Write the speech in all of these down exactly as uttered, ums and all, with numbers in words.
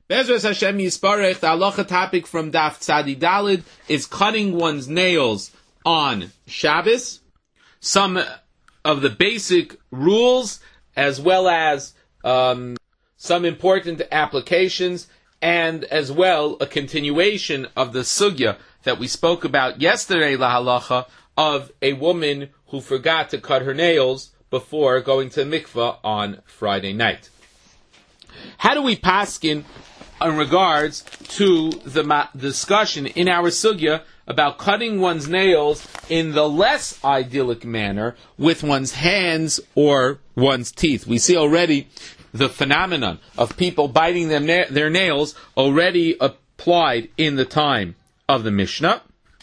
Bezras Hashem Yisparech, the halacha topic from Daf Tzadi Dalid is cutting one's nails on Shabbos. Some of the basic rules, as well as um, some important applications, and as well a continuation of the sugya that we spoke about yesterday, la halacha, of a woman who forgot to cut her nails before going to mikvah on Friday night. How do we paskin in regards to the ma- discussion in our sugya about cutting one's nails in the less idyllic manner with one's hands or one's teeth? We see already the phenomenon of people biting them na- their nails already applied in the time of the Mishnah.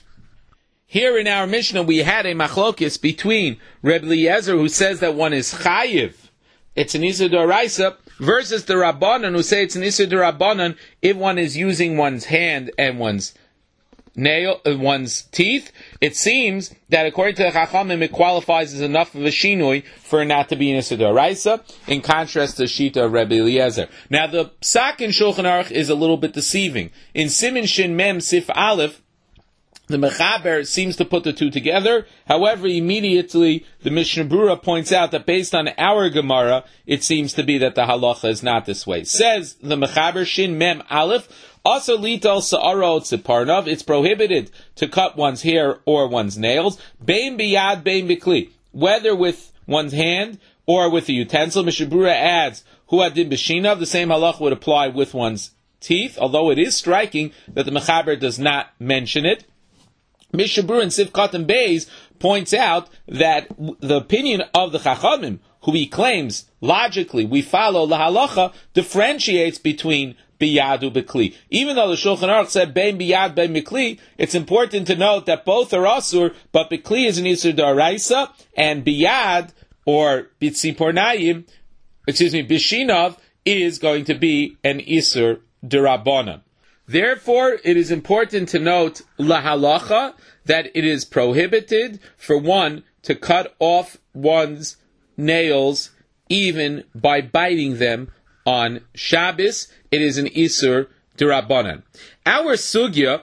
Here in our Mishnah we had a machlokis between Reb Eliezer, who says that one is chayiv, it's an Isur D'Oraisa, versus the Rabbanan, who say it's an Isur D'Rabbanan if one is using one's hand and one's nail, uh, one's teeth. It seems that according to the Chachamim, it qualifies as enough of a shinui for it not to be an Isur D'Oraisa, in contrast to Shita of Rebbe Eliezer. Now the Psak in Shulchan Aruch is a little bit deceiving. In Simin Shin Mem Sif Aleph, the Mechaber seems to put the two together. However, immediately the Mishnah Brura points out that based on our Gemara, it seems to be that the halacha is not this way. Says the Mechaber Shin Mem Aleph, also lital sa'ara tziparnav, it's prohibited to cut one's hair or one's nails, bein biyad bein bikli, whether with one's hand or with a utensil. Mishnah Brura adds, hu adin b'shinav, the same halacha would apply with one's teeth, although it is striking that the Mechaber does not mention it. Mishnah Brura in Sivkat and Beis points out that the opinion of the Chachamim, who he claims logically we follow la halacha, differentiates between biyad u bikli. Even though the Shulchan Aruch said bein biyad bein bikli, it's important to note that both are asur, but bikli is an Isur D'Oraisa, and biyad or bitzipornayim, excuse me, bishinav is going to be an Isur D'Rabbanan. Therefore, it is important to note la halacha, that it is prohibited for one to cut off one's nails even by biting them on Shabbos. It is an Isur D'Rabbanan. Our sugya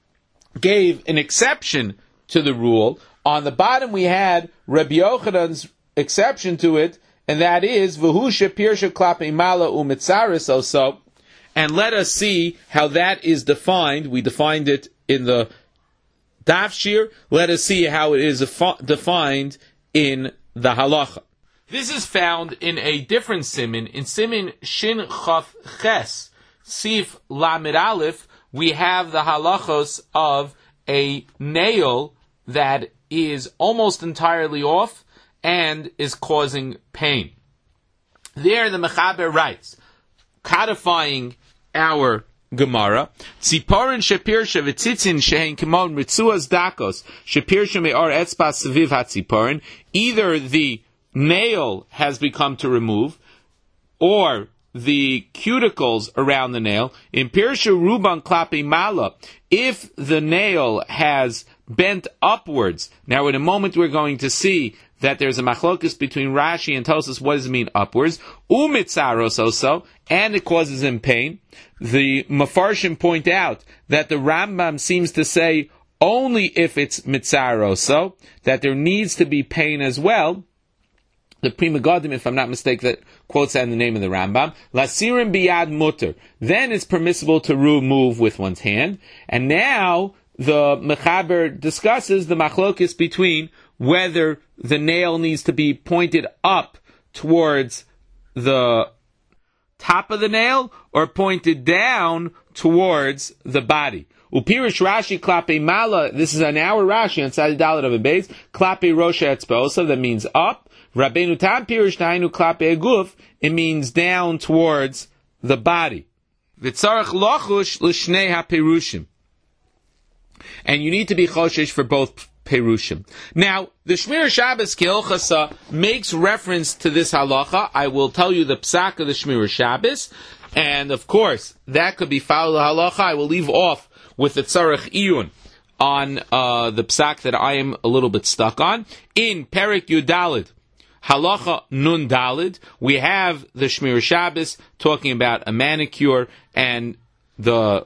gave an exception to the rule. On the bottom we had Rabbi Yochanan's exception to it, and that is V'hu shepirsha klape mala u'mitzaris also. And let us see how that is defined. We defined it in the Daf Shir. Let us see how it is defined in the halacha. This is found in a different simin. In simin Shin Chaf Ches Sif Lamed Aleph, we have the halachos of a nail that is almost entirely off and is causing pain. There the Mechaber writes, codifying our Gemara, Tziporin shepirsha v'tzitzin shehin kimon ritzuas dakos shepirsha me'or etzbas seviv hatziporin. Either the nail has become to remove, or the cuticles around the nail. In pirsha ruban klapi mala, if the nail has bent upwards. Now, in a moment, we're going to see that there's a machlokus between Rashi and Tosas. What does it mean upwards? Umitzaros also, and it causes him pain. The Mefarshim point out that the Rambam seems to say only if it's mitzaroso, that there needs to be pain as well. The Prima Godim, if I'm not mistaken, that quotes that in the name of the Rambam. Lasirim biyad mutter. Then it's permissible to remove with one's hand. And now the Mechaber discusses the machlokis between whether the nail needs to be pointed up towards the top of the nail or pointed down towards the body. Upirish Rashi klape mala, this is an hour Rashi on Tzadi Dalet of a base, klape rosha etzbosa, that means up. Rabbeinu Tam pirish nainu klape eguf, it means down towards the body. V'tzarech lochush l'shnei ha-perushim. And you need to be choshesh for both perushim. Now, the Shmir Shabbos Kehilchasa makes reference to this halacha. I will tell you the psak of the Shmir Shabbos, and of course, that could be followed halacha. I will leave off with the tzarech iyun on uh, the psak that I am a little bit stuck on. In Perek Yudalid, Halacha Nun Dalid, we have the Shmir Shabbos talking about a manicure and the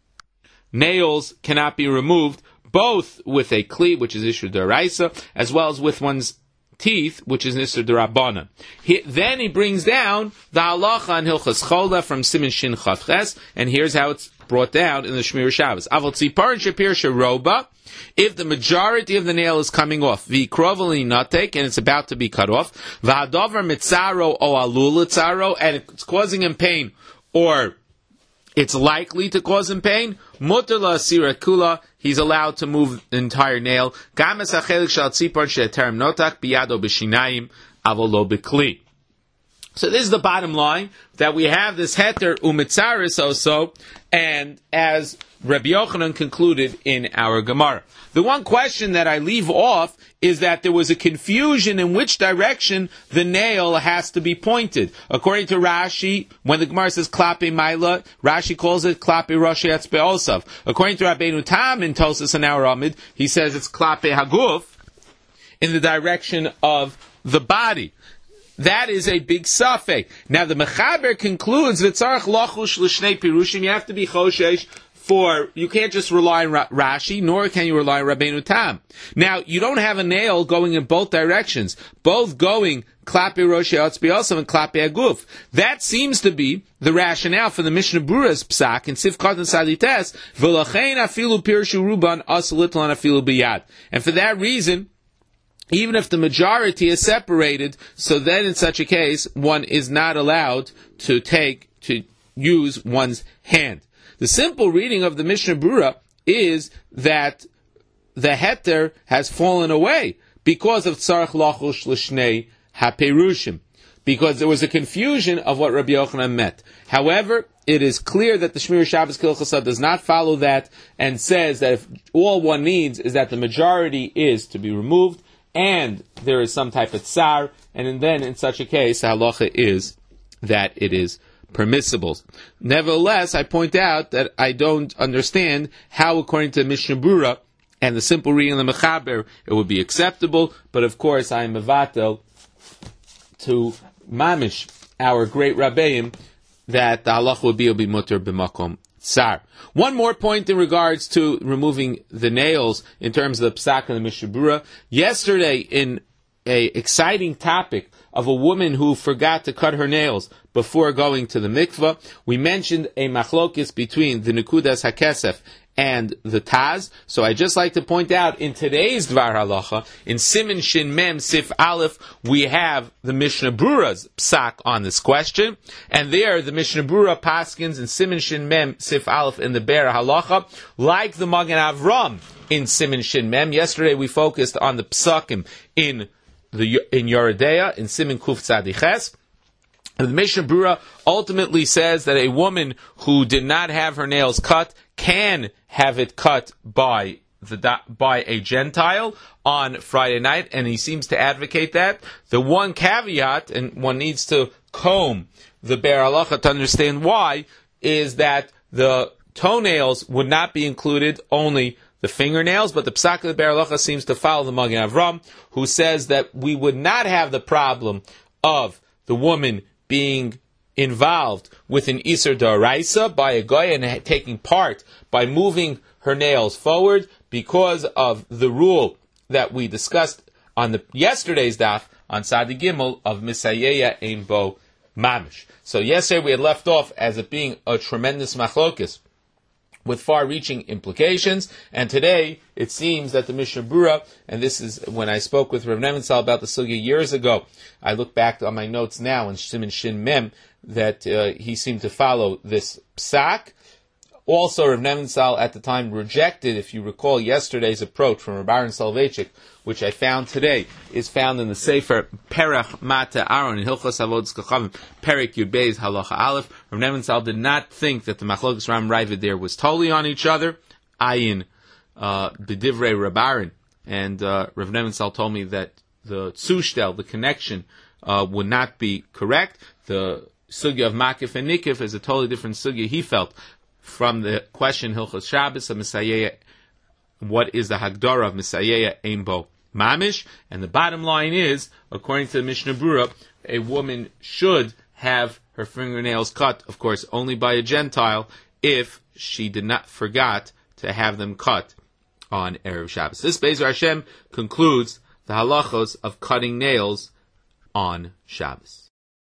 nails cannot be removed both with a kli, which is Isur D'Oraisa, as well as with one's teeth, which is Isur D'Rabbanan. He, then he brings down the halacha and Hilchas Chola from Siman Shin Chaf Ches, and here's how it's brought down in the Shmir Shabbos. Aval Tzipar and Shapir Sharoba, if the majority of the nail is coming off, v'kroveli natek, and it's about to be cut off, v'hadover mitzaro o alul mitzaro, and it's causing him pain, or it's likely to cause him pain, mutar la'asira kula, he's allowed to move the entire nail. Gamas hachelik shal tzipar she'terem notak biyado b'shinayim aval lo b'kli. So this is the bottom line, that we have this heter umitzaris also, and as Rabbi Yochanan concluded in our Gemara. The one question that I leave off is that there was a confusion in which direction the nail has to be pointed. According to Rashi, when the Gemara says klape maila, Rashi calls it klape roshi etzbe'osav. According to Rabbeinu Tam in Tosas and our Amid, he says it's klape haguf, in the direction of the body. That is a big safek. Now the Mechaber concludes that tzarich lachush l'shnei pirushim, you have to be choshesh for, you can't just rely on Rashi, nor can you rely on Rabbeinu Tam. Now, you don't have a nail going in both directions, both going klape roshi etzbe'osav and klape aguf. That seems to be the rationale for the Mishnah Brura's psak in Sifkat and Sadites, v'lachein afilu pirshu ruban as litlan afilu biyad. And for that reason, even if the majority is separated, so then in such a case, one is not allowed to take, to use one's hand. The simple reading of the Mishnah Brura is that the heter has fallen away because of tzarich lachush l'shnei haperushim, because there was a confusion of what Rabbi Yochanan meant. However, it is clear that the Shmir Shabbos Kilchasa does not follow that and says that if all one needs is that the majority is to be removed, and there is some type of tsar, and then in such a case, the halacha is that it is permissible. Nevertheless, I point out that I don't understand how, according to Mishnah Brura and the simple reading of the Mechaber, it would be acceptable, but of course I am mevatel to mamish, our great Rabbeim, that the halacha would be, will be mutter b'makom tsar. One more point in regards to removing the nails in terms of the psak and the Mishnah Brura. Yesterday, in a exciting topic of a woman who forgot to cut her nails before going to the mikveh, we mentioned a machlokis between the Nekudas HaKesef and the Taz. So I just like to point out, in today's Dvar Halacha, in Siman Shin Mem Sif Aleph, we have the Mishnah Brura's psak on this question, and there the Mishnah Brura paskins in Siman Shin Mem Sif Aleph in the Be'er Halacha, like the Magen Avram in Siman Shin Mem. Yesterday we focused on the psakim in the in Yoredeya, in Siman Kuf Tzadiches. The Mishnah Brura ultimately says that a woman who did not have her nails cut can have it cut by the by a Gentile on Friday night, and he seems to advocate that. The one caveat, and one needs to comb the Be'er Halacha to understand why, is that the toenails would not be included, only the fingernails, but the Psak of the Be'er Halacha seems to follow the Magen Avram, who says that we would not have the problem of the woman being involved with an Isur D'Oraisa by a Goy and taking part by moving her nails forward because of the rule that we discussed on the yesterday's daf on Sadi Gimel of Misayeya Ein Bo Mamish. So yesterday we had left off as it being a tremendous machlokis with far-reaching implications, and today it seems that the Mishnah Brura, and this is when I spoke with Rav Nebenzahl about the sugya years ago, I look back on my notes now in Siman Shin Mem, that uh, he seemed to follow this psak. Also, Rav Nebenzahl at the time rejected, if you recall, yesterday's approach from Rav Aaron Soloveitchik, which I found today, is found in the Sefer Perach Mata Aaron in Hilchos Avodas Kachavim, Perek Yud Beis Halacha Aleph. Rav Nebenzahl did not think that the Machlokes Ram Ravid there was totally on each other. Ayin uh, B'divrei Rav Aaron, and uh, Rav Nebenzahl told me that the Tzushtel, the connection, uh, would not be correct. The sugya of Makif and Nikif is a totally different sugya, he felt, from the question Hilchos Shabbos of Misayeya, what is the Hagdara of Misayeya Ein Bo mamish. And the bottom line is, according to the Mishnah Berurah, a woman should have her fingernails cut, of course, only by a Gentile, if she did not forgot to have them cut on Erev Shabbos. This Be'ezer Hashem concludes the halachos of cutting nails on Shabbos.